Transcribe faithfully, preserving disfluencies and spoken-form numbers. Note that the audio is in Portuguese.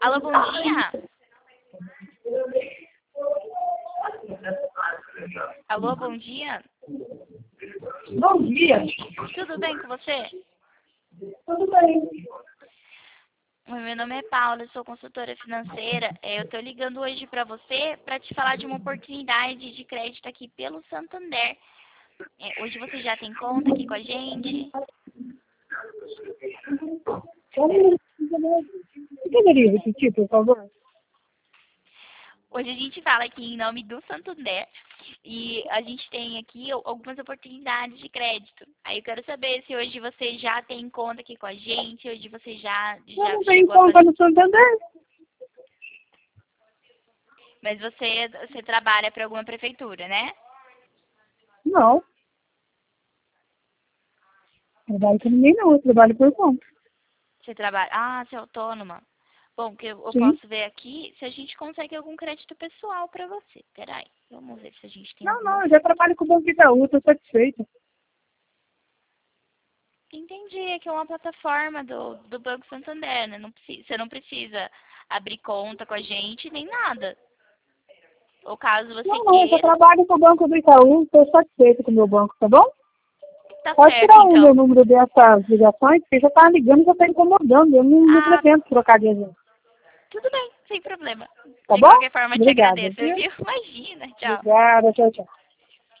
Alô, bom dia. Alô, bom dia. Bom dia. Tudo bem com você? Tudo bem. Oi, meu nome é Paula, eu sou consultora financeira. É, Eu estou ligando hoje para você para te falar de uma oportunidade de crédito aqui pelo Santander. É, Hoje você já tem conta aqui com a gente? Você poderia repetir, por favor? Hoje a gente fala aqui em nome do Santander e a gente tem aqui al- algumas oportunidades de crédito. Aí eu quero saber se hoje você já tem conta aqui com a gente, hoje você já, Eu já não tenho chegou a conta fazer. no Santander. Mas você, você trabalha para alguma prefeitura, né? Não. Trabalho com ninguém não, eu trabalho por conta. Você trabalha. Ah, você é autônoma. Bom, que eu, eu Sim. posso ver aqui se a gente consegue algum crédito pessoal para você. Peraí, vamos ver se a gente tem Não, alguma não, eu já oferta. trabalho com o Banco Itaú, estou satisfeita. Entendi, é que é uma plataforma do, do Banco Santander, né? Não precisa, você não precisa abrir conta com a gente nem nada. Ou caso você Não, não, eu já queira, trabalho com o Banco do Itaú, estou satisfeita com o meu banco, tá bom? tá Pode certo tirar o meu então. número dessas ligações, porque já está ligando, já está incomodando. Eu não, não Ah, pretendo trocar de agente. tudo bem, sem problema. Tá De bom? qualquer forma, eu te Obrigada, agradeço, viu? viu? Imagina, tchau. Obrigada, tchau, tchau.